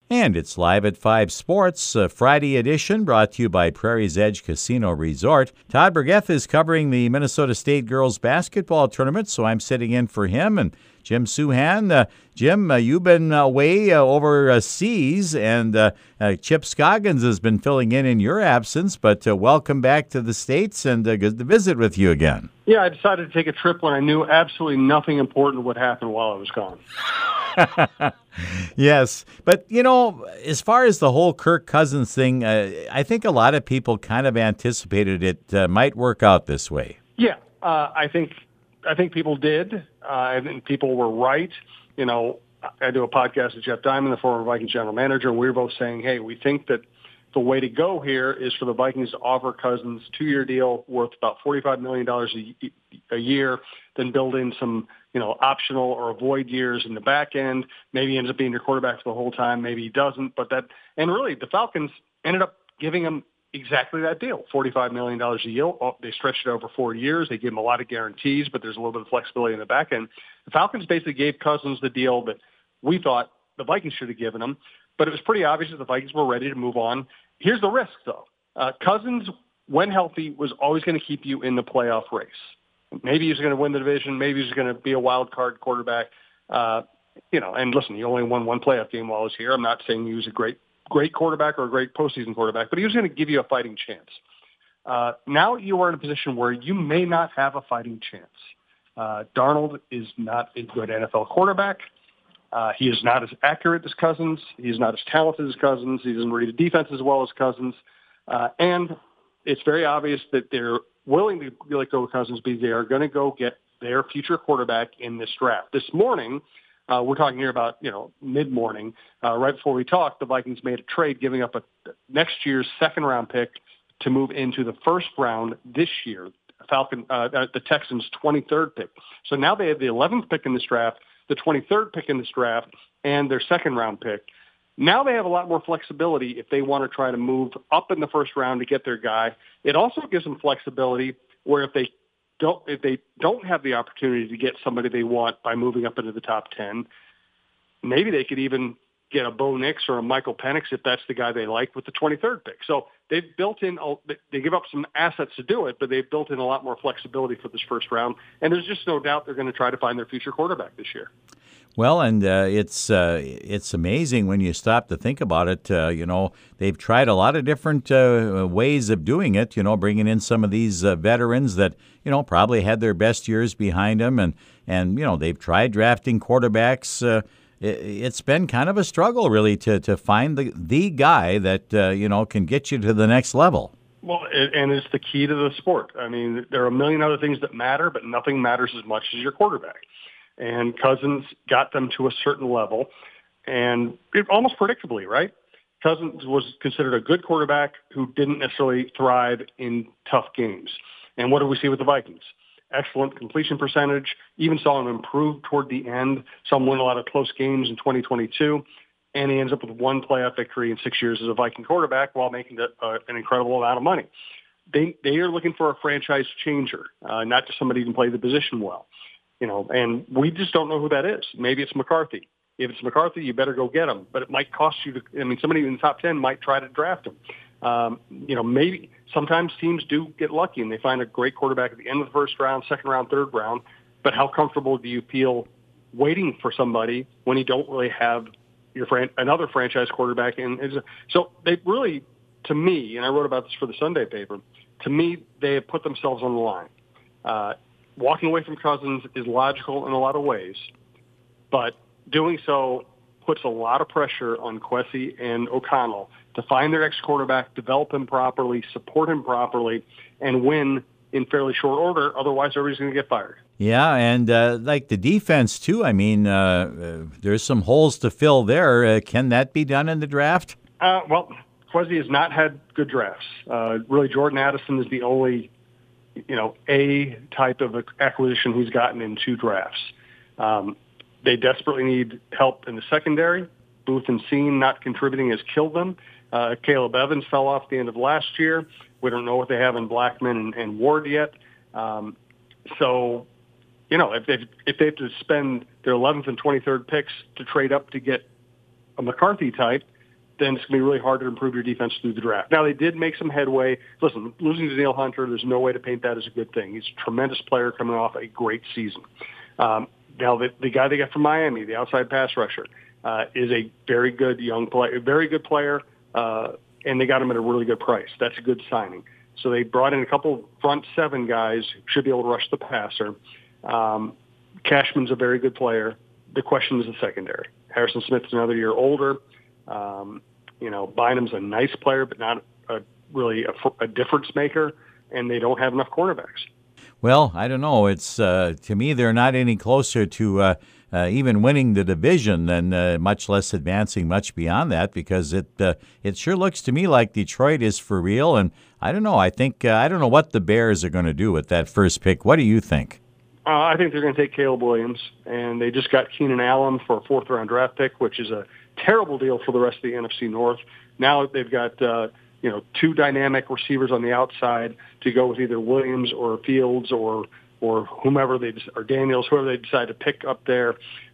And it's live at 5 Sports, Friday edition, brought to you by Prairie's Edge Casino Resort. Todd Burgeth is covering the Minnesota State girls basketball tournament, so I'm sitting in for him. And Jim Souhan. Jim, you've been away overseas, and Chip Scoggins has been filling in your absence, but welcome back to the States, and good to visit with you again. Yeah, I decided to take a trip when I knew absolutely nothing important would happen while I was gone. Yes, but, as far as the whole Kirk Cousins thing, I think a lot of people kind of anticipated it might work out this way. Yeah, I think people did. I think people were right. I do a podcast with Jeff Diamond, the former Vikings general manager, and we were both saying, hey, we think that the way to go here is for the Vikings to offer Cousins a 2-year deal worth about $45 million a year, then build in some, optional or avoid years in the back end. Maybe he ends up being your quarterback for the whole time. Maybe he doesn't. And really, the Falcons ended up giving him exactly that deal, $45 million a year. They stretched it over 4 years. They gave him a lot of guarantees, but there's a little bit of flexibility in the back end. The Falcons basically gave Cousins the deal that we thought the Vikings should have given him, but it was pretty obvious that the Vikings were ready to move on. Here's the risk, though. Cousins, when healthy, was always going to keep you in the playoff race. Maybe he's going to win the division. Maybe he's going to be a wild card quarterback. And listen, he only won one playoff game while he was here. I'm not saying he was a great quarterback or a great postseason quarterback, but he was going to give you a fighting chance. Now you are in a position where you may not have a fighting chance. Darnold is not a good NFL quarterback. He is not as accurate as Cousins. He's not as talented as Cousins. He doesn't read the defense as well as Cousins. And it's very obvious that they're willing to let go of Cousins because they are going to go get their future quarterback in this draft. This morning, we're talking here about, mid-morning. Right before we talked, the Vikings made a trade giving up next year's second-round pick to move into the first round this year, the Texans' 23rd pick. So now they have the 11th pick in this draft, the 23rd pick in this draft, and their second-round pick. Now they have a lot more flexibility if they want to try to move up in the first round to get their guy. It also gives them flexibility where if they don't have the opportunity to get somebody they want by moving up into the top 10, maybe they could even get a Bo Nix or a Michael Penix if that's the guy they like with the 23rd pick. So they've built in, they give up some assets to do it, but they've built in a lot more flexibility for this first round. And there's just no doubt they're going to try to find their future quarterback this year. Well, and it's amazing when you stop to think about it. They've tried a lot of different ways of doing it, bringing in some of these veterans that, probably had their best years behind them. And they've tried drafting quarterbacks. It's been kind of a struggle, really, to find the guy that, can get you to the next level. Well, and it's the key to the sport. I mean, there are a million other things that matter, but nothing matters as much as your quarterback. And Cousins got them to a certain level, and almost predictably, right? Cousins was considered a good quarterback who didn't necessarily thrive in tough games. And what do we see with the Vikings? Excellent completion percentage, even saw him improve toward the end, saw him win a lot of close games in 2022, and he ends up with one playoff victory in 6 years as a Viking quarterback while making an incredible amount of money. They are looking for a franchise changer, not just somebody who can play the position well. And we just don't know who that is. Maybe it's McCarthy. If it's McCarthy, you better go get him. But it might cost you somebody in the top 10 might try to draft him. Maybe sometimes teams do get lucky and they find a great quarterback at the end of the first round, second round, third round. But how comfortable do you feel waiting for somebody when you don't really have another franchise quarterback? So they really, to me, and I wrote about this for the Sunday paper, to me, they have put themselves on the line. Walking away from Cousins is logical in a lot of ways, but doing so puts a lot of pressure on Kwesi and O'Connell to find their ex-quarterback, develop him properly, support him properly, and win in fairly short order. Otherwise, everybody's going to get fired. Yeah, and like the defense, too. I mean, there's some holes to fill there. Can that be done in the draft? Well, Kwesi has not had good drafts. Really, Jordan Addison is the only a type of acquisition he's gotten in 2 drafts. They desperately need help in the secondary. Booth and Seen not contributing has killed them. Caleb Evans fell off at the end of last year. We don't know what they have in Blackman and Ward yet. So, if they have to spend their 11th and 23rd picks to trade up to get a McCarthy type, then it's going to be really hard to improve your defense through the draft. Now, they did make some headway. Listen, losing to Danielle Hunter, there's no way to paint that as a good thing. He's a tremendous player coming off a great season. Now, the guy they got from Miami, the outside pass rusher, is a very good young player, very good player, and they got him at a really good price. That's a good signing. So they brought in a couple front seven guys who should be able to rush the passer. Cashman's a very good player. The question is the secondary. Harrison Smith's another year older. Bynum's a nice player, but not really a difference maker, and they don't have enough cornerbacks. Well, I don't know. It's to me, they're not any closer to even winning the division than much less advancing much beyond that, because it sure looks to me like Detroit is for real. And I don't know. I think I don't know what the Bears are going to do with that first pick. What do you think? I think they're going to take Caleb Williams, and they just got Keenan Allen for a fourth-round draft pick, which is a terrible deal for the rest of the NFC North. Now they've got two dynamic receivers on the outside to go with either Williams or Fields or whomever or Daniels, whoever they decide to pick up there.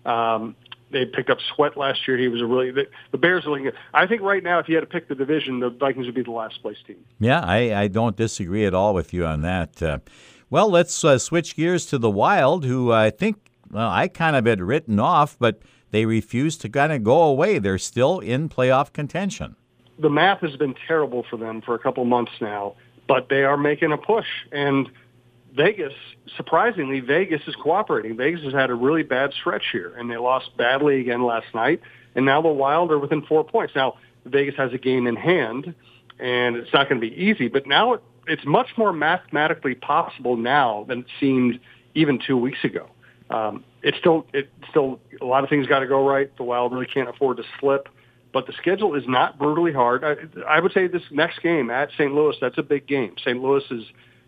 They picked up Sweat last year. He was the Bears are looking. I think right now, if you had to pick the division, the Vikings would be the last place team. Yeah, I don't disagree at all with you on that. Well, let's switch gears to the Wild, who I think, I kind of had written off, but they refuse to kind of go away. They're still in playoff contention. The math has been terrible for them for a couple months now, but they are making a push. And Vegas, surprisingly, Vegas is cooperating. Vegas has had a really bad stretch here, and they lost badly again last night. And now the Wild are within 4 points. Now, Vegas has a game in hand, and it's not going to be easy, but now it's much more mathematically possible now than it seemed even 2 weeks ago. It's still a lot of things got to go right. The Wild really can't afford to slip, but the schedule is not brutally hard. I would say this next game at St. Louis, that's a big game. St. Louis is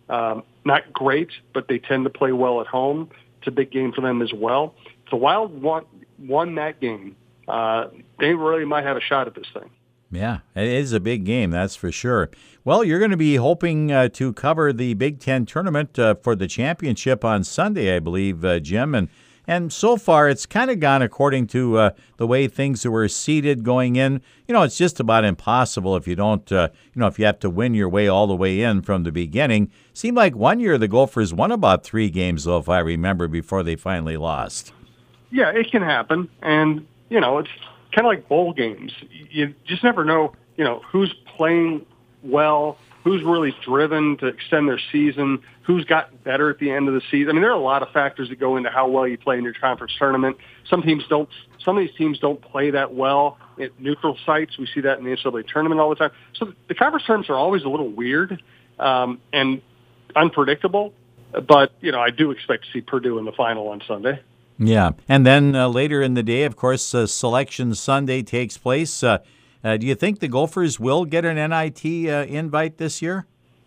not great, but they tend to play well at home. It's a big game for them as well. If the Wild won that game, they really might have a shot at this thing. Yeah, it is a big game, that's for sure. Well, you're going to be hoping to cover the Big Ten tournament for the championship on Sunday, I believe, Jim. And so far, it's kind of gone according to the way things were seeded going in. It's just about impossible if you don't, if you have to win your way all the way in from the beginning. Seemed like one year the Gophers won about 3 games, though, if I remember, before they finally lost. Yeah, it can happen. And, it's kind of like bowl games. You just never know, who's playing well, who's really driven to extend their season, who's gotten better at the end of the season. I mean, there are a lot of factors that go into how well you play in your conference tournament. Some of these teams don't play that well at neutral sites. We see that in the NCAA tournament all the time. So the conference tournaments are always a little weird and unpredictable. But, I do expect to see Purdue in the final on Sunday. Yeah, and then later in the day, of course, Selection Sunday takes place. Do you think the Gophers will get an NIT invite this year?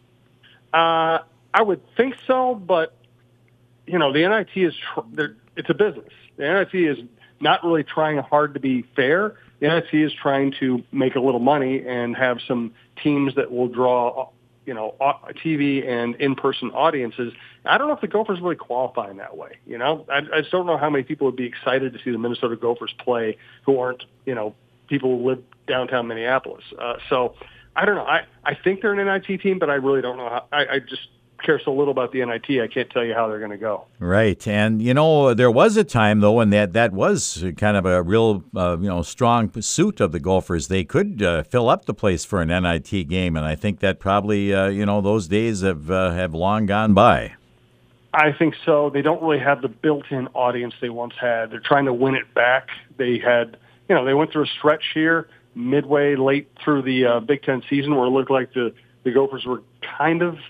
I would think so, but, the NIT it's a business. The NIT is not really trying hard to be fair. The NIT is trying to make a little money and have some teams that will draw TV and in-person audiences. I don't know if the Gophers really qualify in that way. I just don't know how many people would be excited to see the Minnesota Gophers play who aren't, people who live downtown Minneapolis. So I don't know. I think they're an NIT team, but I really don't know how. I just care so little about the NIT, I can't tell you how they're going to go. Right. And, there was a time, though, when that was kind of a real, strong pursuit of the Gophers. They could fill up the place for an NIT game, and I think that probably, those days have long gone by. I think so. They don't really have the built-in audience they once had. They're trying to win it back. They had, they went through a stretch here midway late through the Big Ten season where it looked like the Gophers were kind of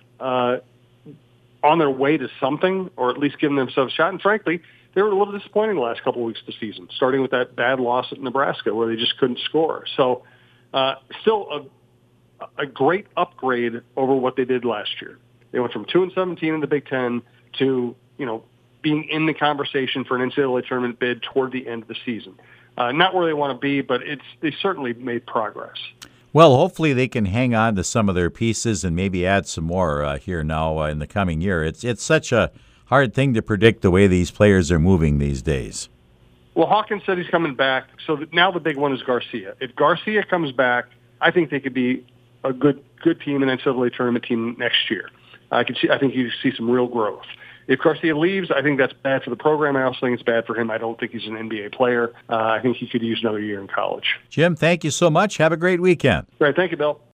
on their way to something, or at least giving themselves a shot. And frankly, they were a little disappointing the last couple of weeks of the season, starting with that bad loss at Nebraska where they just couldn't score. So still a great upgrade over what they did last year. They went from 2-17 in the Big Ten to, being in the conversation for an NCAA tournament bid toward the end of the season. Not where they want to be, but they certainly made progress. Well, hopefully they can hang on to some of their pieces and maybe add some more here now in the coming year. It's such a hard thing to predict the way these players are moving these days. Well, Hawkins said he's coming back. So now the big one is Garcia. If Garcia comes back, I think they could be a good team, an NCAA tournament team next year. I think you see some real growth. If Garcia leaves, I think that's bad for the program. I also think it's bad for him. I don't think he's an NBA player. I think he could use another year in college. Jim, thank you so much. Have a great weekend. Great. Thank you, Bill.